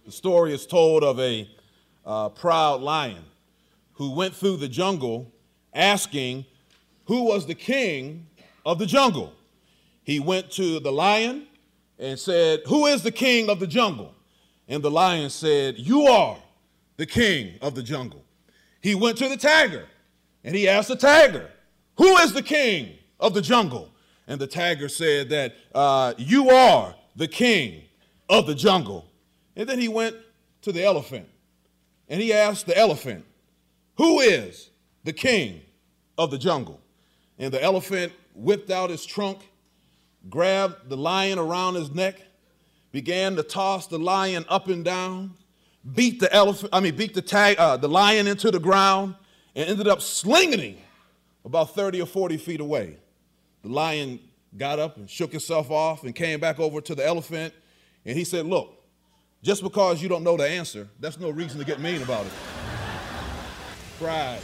The story is told of a proud lion who went through the jungle asking who was the king of the jungle. He went to the lion and said, "Who is the king of the jungle?" And the lion said, "You are the king of the jungle." He went to the tiger and he asked the tiger, "Who is the king of the jungle?" And the tiger said that you are the king of the jungle. And then he went to the elephant and he asked the elephant, "Who is the king of the jungle?" And the elephant whipped out his trunk, grabbed the lion around his neck, began to toss the lion up and down, beat the lion into the ground, and ended up slinging him about 30 or 40 feet away. The lion got up and shook himself off and came back over to the elephant, and he said, "Look, just because you don't know the answer, that's no reason to get mean about it." Pride.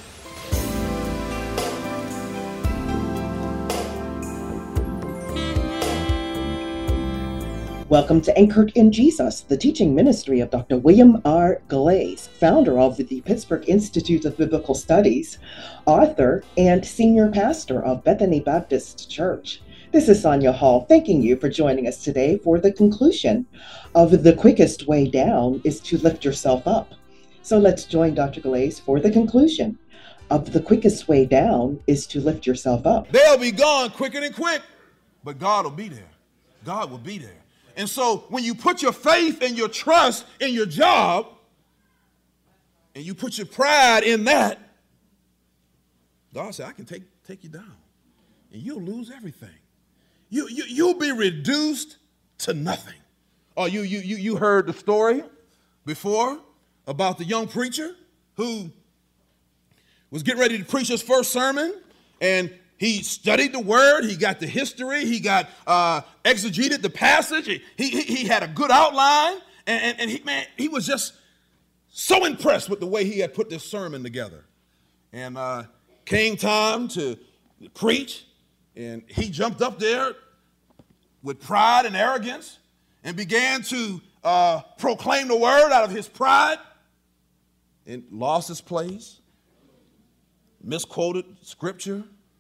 Welcome to Anchored in Jesus, the teaching ministry of Dr. William R. Glaze, founder of the Pittsburgh Institute of Biblical Studies, author, and senior pastor of Bethany Baptist Church. This is Sonia Hall, thanking you for joining us today for the conclusion of The Quickest Way Down is to Lift Yourself Up. So let's join Dr. Glaze for the conclusion of The Quickest Way Down is to Lift Yourself Up. They'll be gone quicker than quick, but God will be there. God will be there. And so when you put your faith and your trust in your job, and you put your pride in that, God said, "I can take you down, and you'll lose everything. You'll be reduced to nothing." Oh, you heard the story before about the young preacher who was getting ready to preach his first sermon, and he studied the word, he got the history, he got exegeted the passage, he had a good outline, and he was just so impressed with the way he had put this sermon together. And came time to preach, and he jumped up there with pride and arrogance and began to proclaim the word out of his pride, and lost his place, misquoted scripture,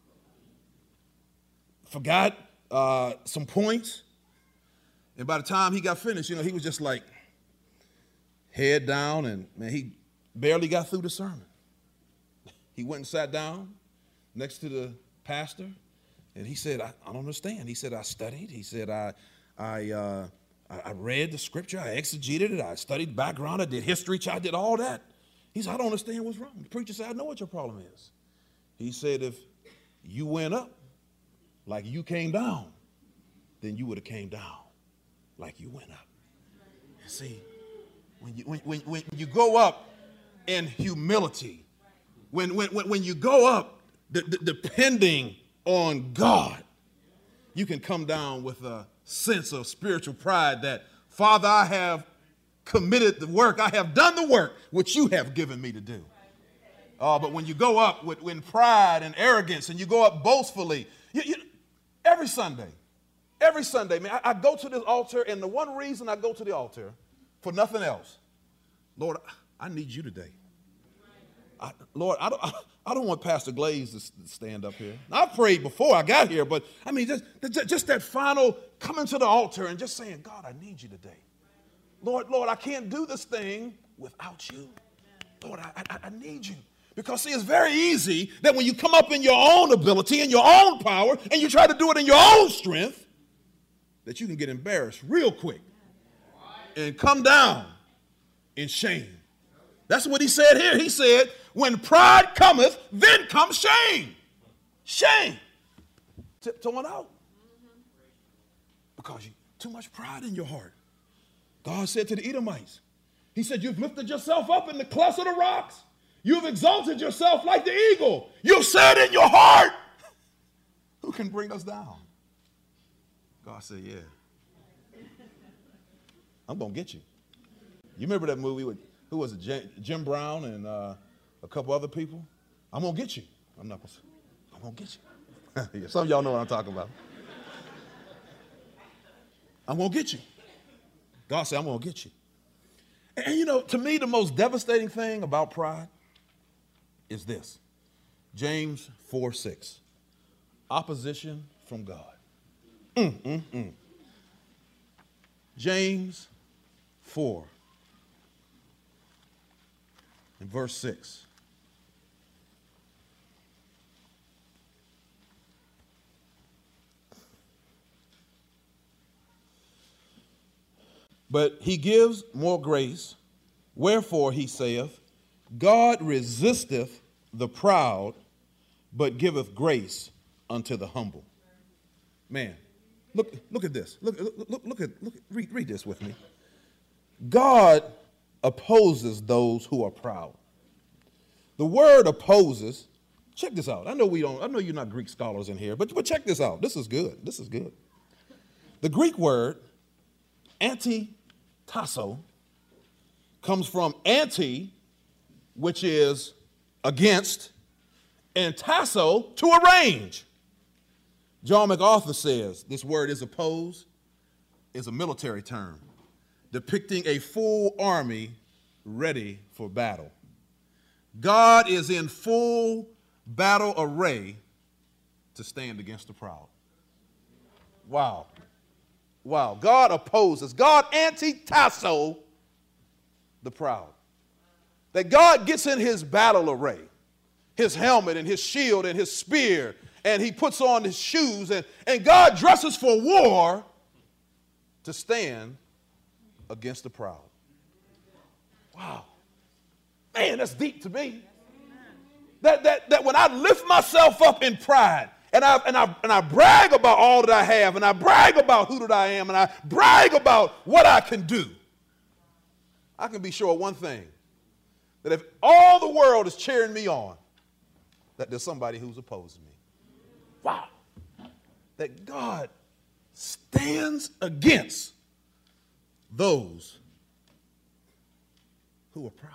forgot some points, and by the time he got finished, he was just like head down, and he barely got through the sermon. He went and sat down next to the pastor, and he said, I don't understand. He said, "I studied." He said, I read the scripture, I exegeted it, I studied background, I did history, I did all that. He said, "I don't understand what's wrong." The preacher said, "I know what your problem is." He said, "If you went up like you came down, then you would have came down like you went up." You see, when you go up in humility, when you go up depending on God, you can come down with a sense of spiritual pride that, "Father, I have committed the work, I have done the work which you have given me to do." But when you go up with pride and arrogance, and you go up boastfully, every Sunday, man, I go to this altar, and the one reason I go to the altar for nothing else, Lord, I need you today. Lord, I don't want Pastor Glaze to stand up here. I prayed before I got here, but I mean, just that final coming to the altar and just saying, "God, I need you today. Lord, I can't do this thing without you. Lord, I need you." Because, see, it's very easy that when you come up in your own ability and your own power and you try to do it in your own strength, that you can get embarrassed real quick and come down in shame. That's what he said here. He said, when pride cometh, then comes shame. Shame. Tiptoeing out. Because you too much pride in your heart. God said to the Edomites, he said, "You've lifted yourself up in the clefts of the rocks. You've exalted yourself like the eagle. You've said in your heart, who can bring us down?" God said, "Yeah, I'm going to get you." You remember that movie with, who was it, Jim Brown and a couple other people? "I'm going to get you." I'm going to get you. Some of y'all know what I'm talking about. I'm going to get you. God said, "I'm going to get you." And you know, to me, the most devastating thing about pride is this. James 4:6. Opposition from God. James 4 and verse 6. But he gives more grace, wherefore he saith, God resisteth the proud, but giveth grace unto the humble. Man, look at this. Read this with me. God opposes those who are proud. The word opposes, check this out. I know you're not Greek scholars in here, but check this out. This is good. The Greek word anti-tasso comes from anti, which is against, and tasso, to arrange. John MacArthur says this word is oppose is a military term depicting a full army ready for battle. God is in full battle array to stand against the proud. Wow. God opposes. God anti-tasso the proud. That God gets in his battle array, his helmet and his shield and his spear, and he puts on his shoes, and God dresses for war to stand against the proud. Wow. Man, that's deep to me. That when I lift myself up in pride, and I brag about all that I have, and I brag about who that I am, and I brag about what I can do, I can be sure of one thing, that if all the world is cheering me on, that there's somebody who's opposing me. Wow. That God stands against those who are proud.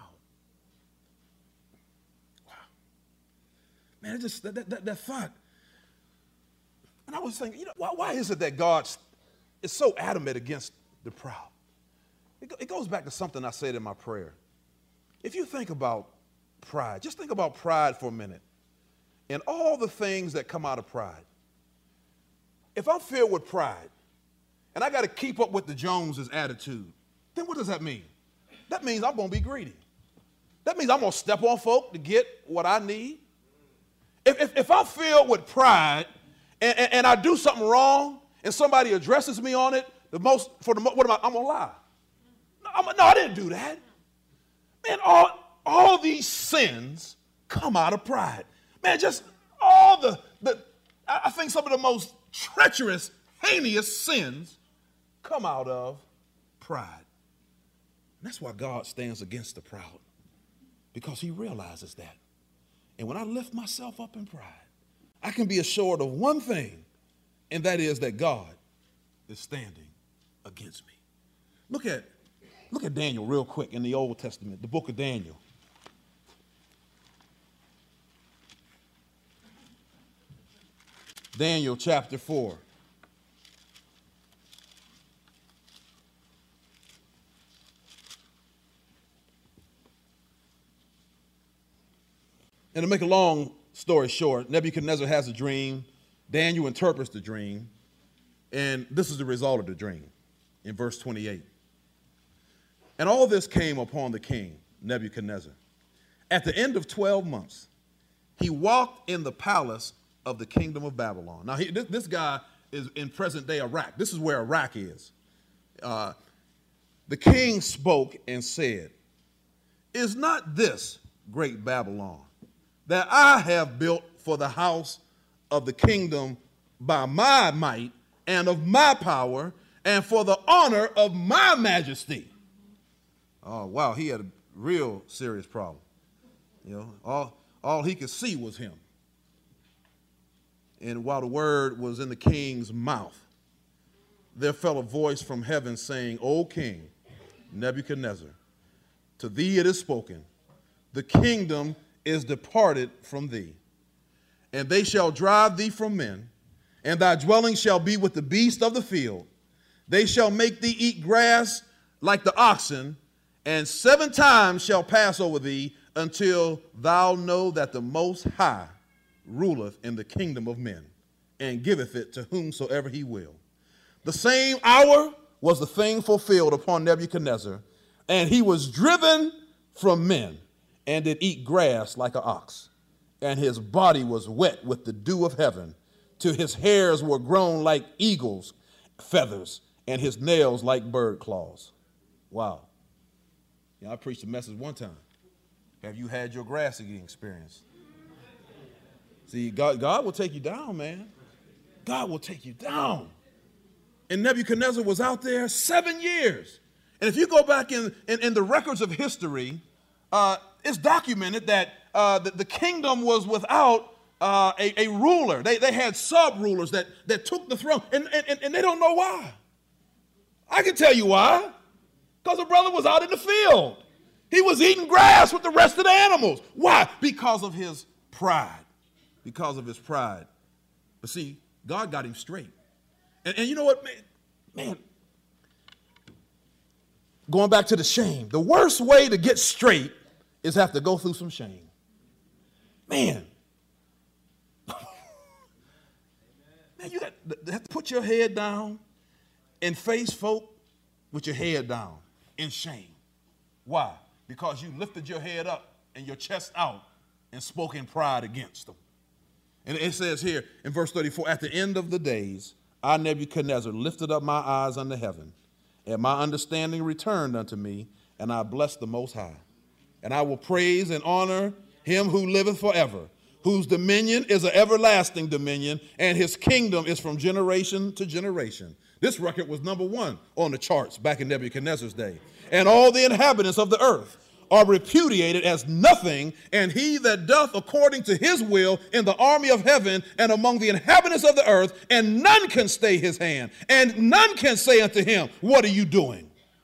Wow. Man, it just, that thought. And I was thinking, why is it that God is so adamant against the proud? It goes back to something I said in my prayer. If you think about pride, just think about pride for a minute and all the things that come out of pride. If I'm filled with pride and I got to keep up with the Joneses' attitude, then what does that mean? That means I'm going to be greedy. That means I'm going to step on folk to get what I need. If I'm filled with pride and I do something wrong and somebody addresses me on it, I'm going to lie. No, I didn't do that. Man, all these sins come out of pride. Man, just all I think some of the most treacherous, heinous sins come out of pride. And that's why God stands against the proud, because he realizes that. And when I lift myself up in pride, I can be assured of one thing, and that is that God is standing against me. Look at Daniel real quick in the Old Testament, the book of Daniel. Daniel chapter 4. And to make a long story short, Nebuchadnezzar has a dream. Daniel interprets the dream. And this is the result of the dream in verse 28. And all this came upon the king, Nebuchadnezzar. At the end of 12 months, he walked in the palace of the kingdom of Babylon. Now, this guy is in present-day Iraq. This is where Iraq is. The king spoke and said, "Is not this great Babylon that I have built for the house of the kingdom by my might and of my power and for the honor of my majesty?" Oh, wow, he had a real serious problem. All he could see was him. And while the word was in the king's mouth, there fell a voice from heaven saying, "O king Nebuchadnezzar, to thee it is spoken, the kingdom is departed from thee, and they shall drive thee from men, and thy dwelling shall be with the beasts of the field. They shall make thee eat grass like the oxen, and 7 times shall pass over thee, until thou know that the Most High ruleth in the kingdom of men, and giveth it to whomsoever he will. The same hour was the thing fulfilled upon Nebuchadnezzar, and he was driven from men, and did eat grass like an ox. And his body was wet with the dew of heaven, till his hairs were grown like eagle's feathers, and his nails like bird claws. Wow. I preached a message one time. Have you had your grass eating experience? See, God will take you down, man. God will take you down. And Nebuchadnezzar was out there 7 years. And if you go back in the records of history, it's documented that the kingdom was without a ruler. They had sub-rulers that took the throne, and they don't know why. I can tell you why. Because the brother was out in the field. He was eating grass with the rest of the animals. Why? Because of his pride. Because of his pride. But see, God got him straight. And you know what, man, going back to the shame, the worst way to get straight is have to go through some shame. Man, you have to put your head down and face folk with your head down in shame. Why? Because you lifted your head up and your chest out and spoke in pride against them. And it says here in verse 34, at the end of the days, I, Nebuchadnezzar, lifted up my eyes unto heaven, and my understanding returned unto me, and I blessed the Most High. And I will praise and honor him who liveth forever, whose dominion is an everlasting dominion, and his kingdom is from generation to generation. This record was #1 on the charts back in Nebuchadnezzar's day. And all the inhabitants of the earth are repudiated as nothing, and he that doth according to his will in the army of heaven and among the inhabitants of the earth, and none can stay his hand, and none can say unto him, what are you doing?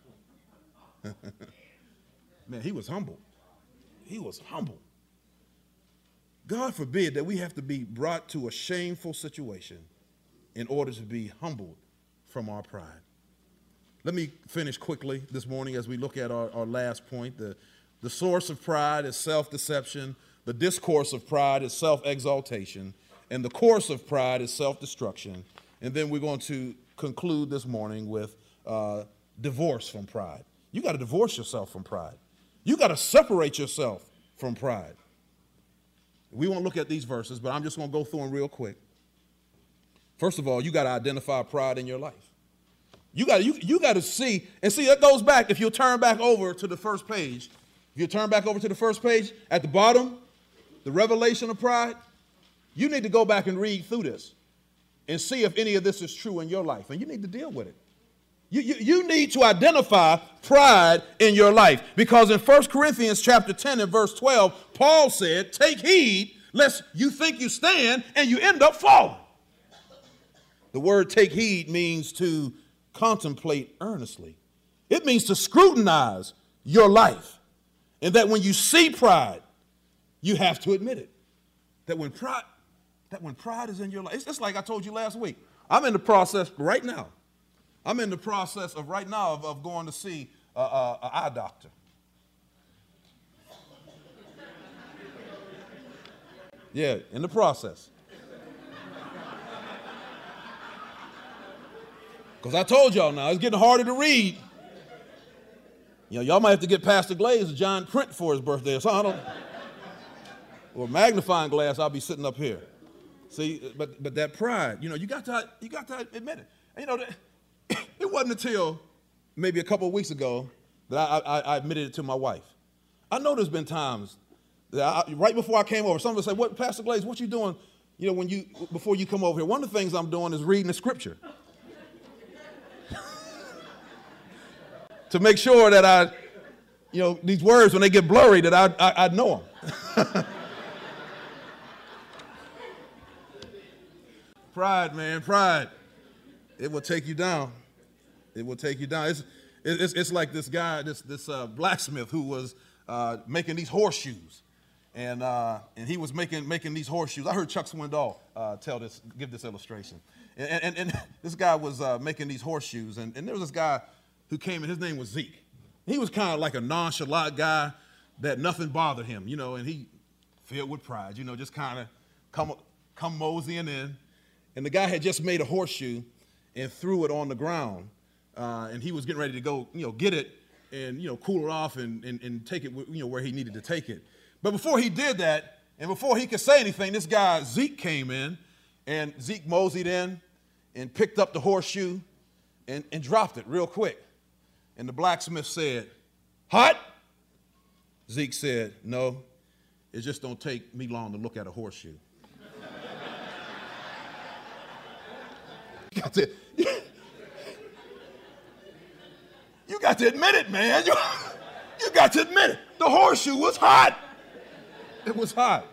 Man, he was humble. He was humble. God forbid that we have to be brought to a shameful situation in order to be humbled from our pride. Let me finish quickly this morning as we look at our last point. The source of pride is self-deception. The discourse of pride is self-exaltation. And the course of pride is self-destruction. And then we're going to conclude this morning with divorce from pride. You got to divorce yourself from pride. You got to separate yourself from pride. We won't look at these verses, but I'm just going to go through them real quick. First of all, you got to identify pride in your life. You got to see, and see, that goes back, if you'll turn back over to the first page, if you turn back over to the first page, at the bottom, the revelation of pride, you need to go back and read through this and see if any of this is true in your life, and you need to deal with it. You need to identify pride in your life, because in 1 Corinthians chapter 10 and verse 12, Paul said, take heed lest you think you stand and you end up falling. The word take heed means to contemplate earnestly. It means to scrutinize your life. And that when you see pride, you have to admit it. That when pride is in your life, it's just like I told you last week. I'm in the process right now. I'm in the process of right now of going to see an eye doctor. Yeah, in the process. Because I told y'all now, it's getting harder to read. You know, y'all might have to get Pastor Glaze a giant print for his birthday or something. Or a magnifying glass, I'll be sitting up here. See, but that pride, you know, you got to admit it. And, you know, it wasn't until maybe a couple of weeks ago that I admitted it to my wife. I know there's been times that right before I came over, someone would say, "What, Pastor Glaze, what you doing? You know, before you come over here?" One of the things I'm doing is reading the scripture to make sure that these words when they get blurry that I know them. Pride, man, pride. It will take you down. It will take you down. It's like this guy, this blacksmith who was making these horseshoes, and he was making these horseshoes. I heard Chuck Swindoll give this illustration, and this guy was making these horseshoes, and there was this guy who came in. His name was Zeke, He was kind of like a nonchalant guy that nothing bothered him, and he filled with pride, just kind of come moseying in. And the guy had just made a horseshoe and threw it on the ground. And he was getting ready to go, get it and, cool it off and take it, where he needed to take it. But before he did that, and before he could say anything, this guy, Zeke, came in, and Zeke moseyed in and picked up the horseshoe and dropped it real quick. And the blacksmith said, "Hot?" Zeke said, "No, it just don't take me long to look at a horseshoe." You got to admit it, man. You got to admit it. The horseshoe was hot. It was hot.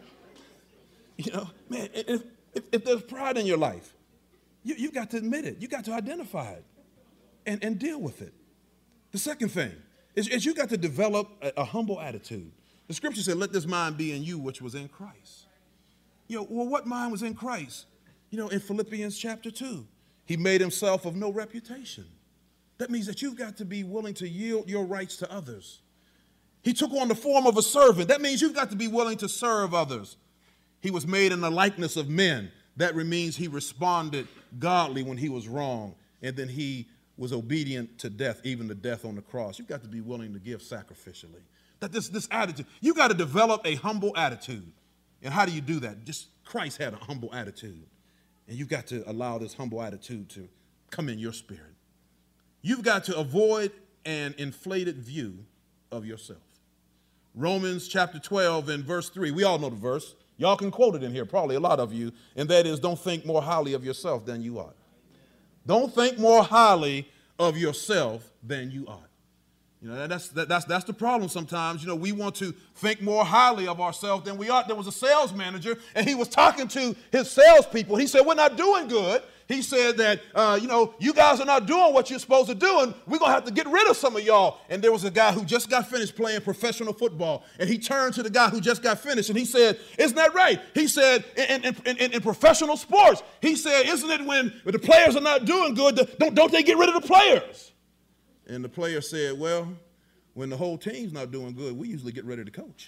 Man, if there's pride in your life, you got to admit it. You got to identify it and deal with it. The second thing is you got to develop a humble attitude. The scripture said, "Let this mind be in you, which was in Christ." Well, what mind was in Christ? In Philippians chapter 2, he made himself of no reputation. That means that you've got to be willing to yield your rights to others. He took on the form of a servant. That means you've got to be willing to serve others. He was made in the likeness of men. That means he responded godly when he was wrong, and then he was obedient to death, even the death on the cross. You've got to be willing to give sacrificially. That this attitude, you got to develop a humble attitude. And how do you do that? Just Christ had a humble attitude. And you've got to allow this humble attitude to come in your spirit. You've got to avoid an inflated view of yourself. Romans chapter 12 and verse 3. We all know the verse. Y'all can quote it in here, probably a lot of you. And that is, don't think more highly of yourself than you ought. Don't think more highly of yourself than you ought. That's the problem sometimes. We want to think more highly of ourselves than we ought. There was a sales manager, and he was talking to his salespeople. He said, "We're not doing good." He said that, you guys are not doing what you're supposed to do, and we're going to have to get rid of some of y'all. And there was a guy who just got finished playing professional football, and he turned to the guy who just got finished, and he said, "Isn't that right?" He said, in professional sports, he said, "Isn't it when the players are not doing good, don't they get rid of the players?" And the player said, "Well, when the whole team's not doing good, we usually get rid of the coach."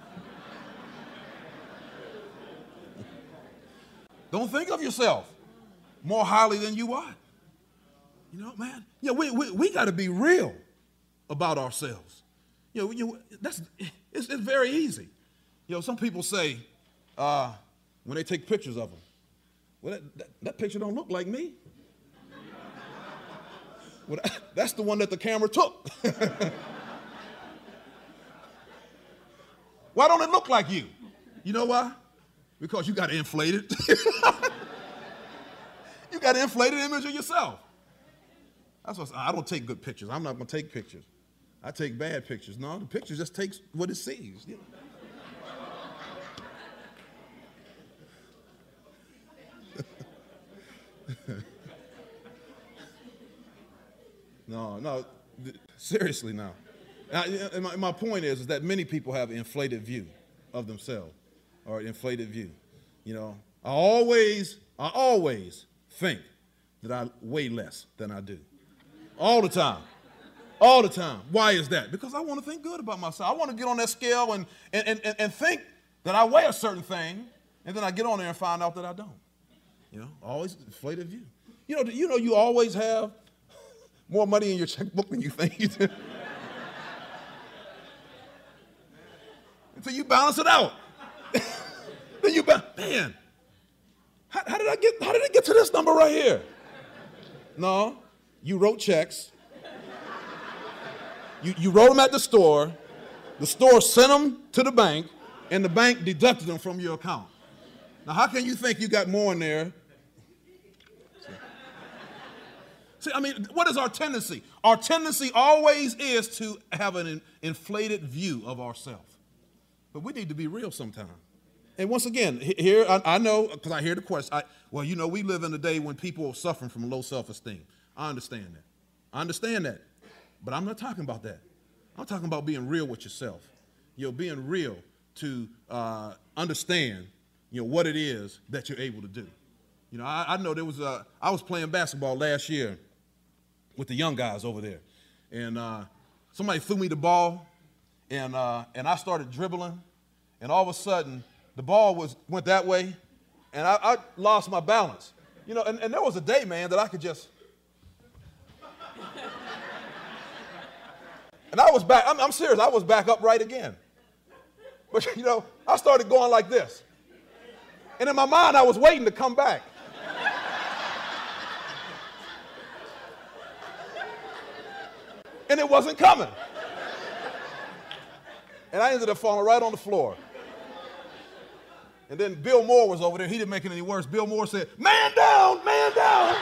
Don't think of yourself more highly than you ought. Man, we got to be real about ourselves. It's very easy. Some people say when they take pictures of them, "Well, that picture don't look like me." Well, that's the one that the camera took. Why don't it look like you? You know why? Because you got an inflated. You got an inflated image of yourself. That's what I don't take good pictures. I'm not going to take pictures. I take bad pictures. No, the picture just takes what it sees. No, seriously now. My point is that many people have an inflated view of themselves, or an inflated view. I always think that I weigh less than I do. All the time. All the time. Why is that? Because I want to think good about myself. I want to get on that scale and think that I weigh a certain thing, and then I get on there and find out that I don't. Always inflated view. You always have more money in your checkbook than you think you do. Until you balance it out. Then man, how did it get to this number right here? No, you wrote checks. You wrote them at the store sent them to the bank, and the bank deducted them from your account. Now, how can you think you got more in there? See, what is our tendency? Our tendency always is to have an inflated view of ourselves. But we need to be real sometimes. And once again, here, I know, because I hear the question, we live in a day when people are suffering from low self-esteem. I understand that. But I'm not talking about that. I'm talking about being real with yourself. Being real to understand, what it is that you're able to do. I know I was playing basketball last year with the young guys over there. And somebody threw me the ball, and I started dribbling, and all of a sudden, the ball went that way, and I lost my balance. You know, and there was a day, man, that I could just, and I was back, I'm serious, I was back upright again. But, you know, I started going like this. And in my mind, I was waiting to come back. And it wasn't coming. And I ended up falling right on the floor. And then Bill Moore was over there. He didn't make it any worse. Bill Moore said, "Man down, man down."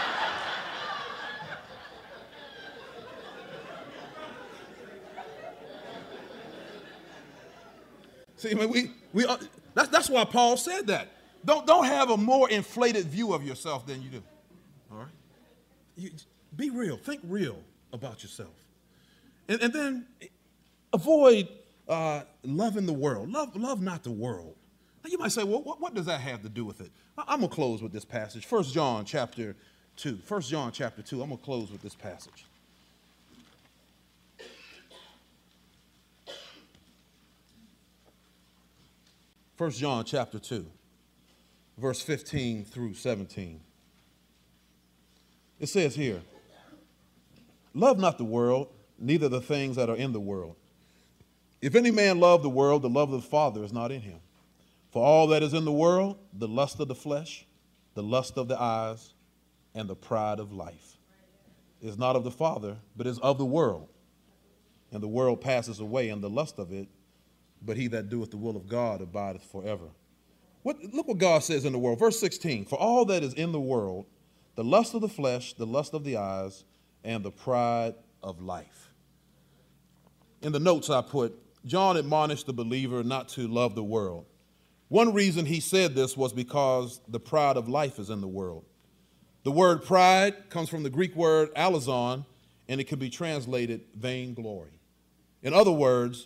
See, I mean, that's why Paul said that. Don't have a more inflated view of yourself than you do. All right? Be real. Think real about yourself. And then avoid loving the world. Love not the world. Now you might say, well, what does that have to do with it? I'm going to close with this passage. 1 John chapter 2. 1 John chapter 2. I'm going to close with this passage. First John chapter 2, verse 15 through 17. It says here, "Love not the world, neither the things that are in the world. If any man love the world, the love of the Father is not in him. For all that is in the world, the lust of the flesh, the lust of the eyes, and the pride of life, is not of the Father, but is of the world. And the world passes away, and the lust of it, but he that doeth the will of God abideth forever." Look what God says in the world. Verse 16, "For all that is in the world, the lust of the flesh, the lust of the eyes, and the pride of life." In the notes I put, John admonished the believer not to love the world. One reason he said this was because the pride of life is in the world. The word pride comes from the Greek word alazon, and it can be translated vainglory. In other words,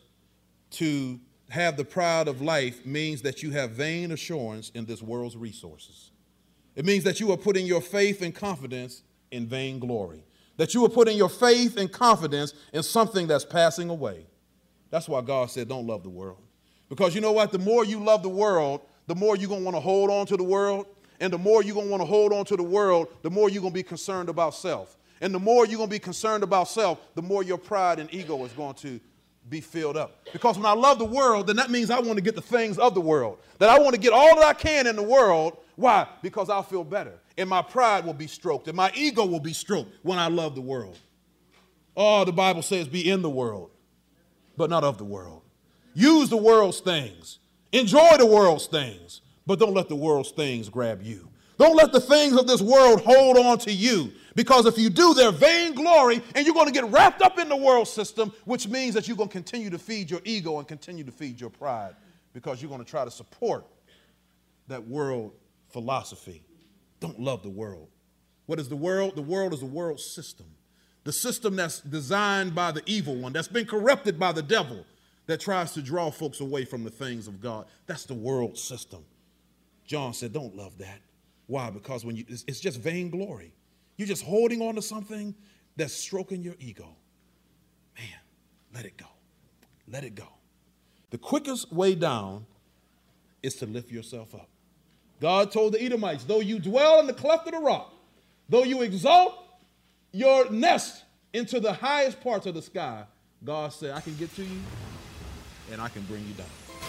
to have the pride of life means that you have vain assurance in this world's resources. It means that you are putting your faith and confidence in vainglory, that you are putting your faith and confidence in something that's passing away. That's why God said, don't love the world. Because you know what? The more you love the world, the more you're going to want to hold on to the world. And the more you're going to want to hold on to the world, the more you're going to be concerned about self. And the more you're going to be concerned about self, the more your pride and ego is going to be filled up. Because when I love the world, then that means I want to get the things of the world. That I want to get all that I can in the world. Why? Because I'll feel better. And my pride will be stroked. And my ego will be stroked when I love the world. Oh, the Bible says be in the world, but not of the world. Use the world's things. Enjoy the world's things. But don't let the world's things grab you. Don't let the things of this world hold on to you. Because if you do, they're vainglory, and you're going to get wrapped up in the world system, which means that you're going to continue to feed your ego and continue to feed your pride, because you're going to try to support that world philosophy. Don't love the world. What is the world? The world is the world system. The system that's designed by the evil one, that's been corrupted by the devil, that tries to draw folks away from the things of God. That's the world system. John said, don't love that. Why? Because when it's just vainglory. You're just holding on to something that's stroking your ego. Man, let it go. Let it go. The quickest way down is to lift yourself up. God told the Edomites, though you dwell in the cleft of the rock, though you exalt your nest into the highest parts of the sky, God said, I can get to you and I can bring you down.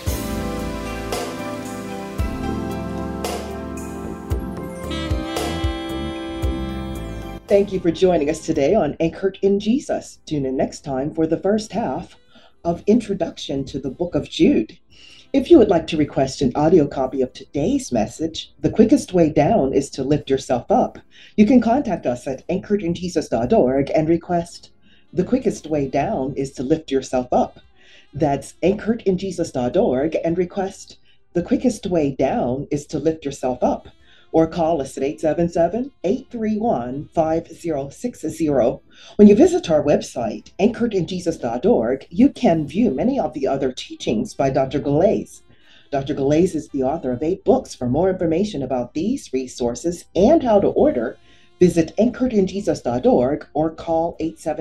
Thank you for joining us today on Anchored in Jesus. Tune in next time for the first half of Introduction to the Book of Jude. If you would like to request an audio copy of today's message, the quickest way down is to lift yourself up. You can contact us at anchoredinjesus.org and request the quickest way down is to lift yourself up. That's anchoredinjesus.org and request the quickest way down is to lift yourself up. Or call us at 877-831-5060. When you visit our website, anchoredinjesus.org, you can view many of the other teachings by Dr. Galais. Dr. Galais is the author of 8 books. For more information about these resources and how to order, Visit anchoredinjesus.org or call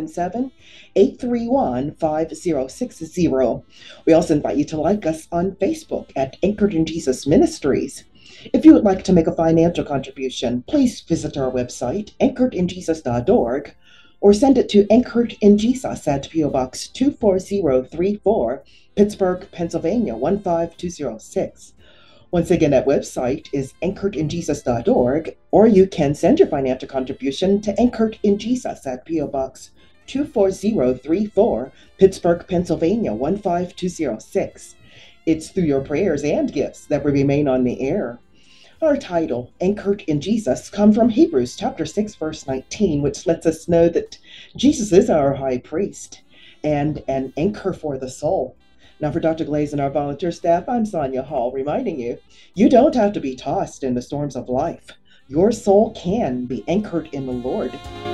877-831-5060. We also invite you to like us on Facebook at Anchored in Jesus Ministries. If you would like to make a financial contribution, please visit our website, anchoredinjesus.org, or send it to Anchored in Jesus at P.O. Box 24034, Pittsburgh, Pennsylvania 15206. Once again, that website is anchoredinjesus.org, or you can send your financial contribution to Anchored in Jesus at P.O. Box 24034, Pittsburgh, Pennsylvania 15206. It's through your prayers and gifts that we remain on the air. Our title, Anchored in Jesus, comes from Hebrews chapter 6, verse 19, which lets us know that Jesus is our high priest and an anchor for the soul. Now, for Dr. Glaze and our volunteer staff, I'm Sonia Hall, reminding you, you don't have to be tossed in the storms of life. Your soul can be anchored in the Lord.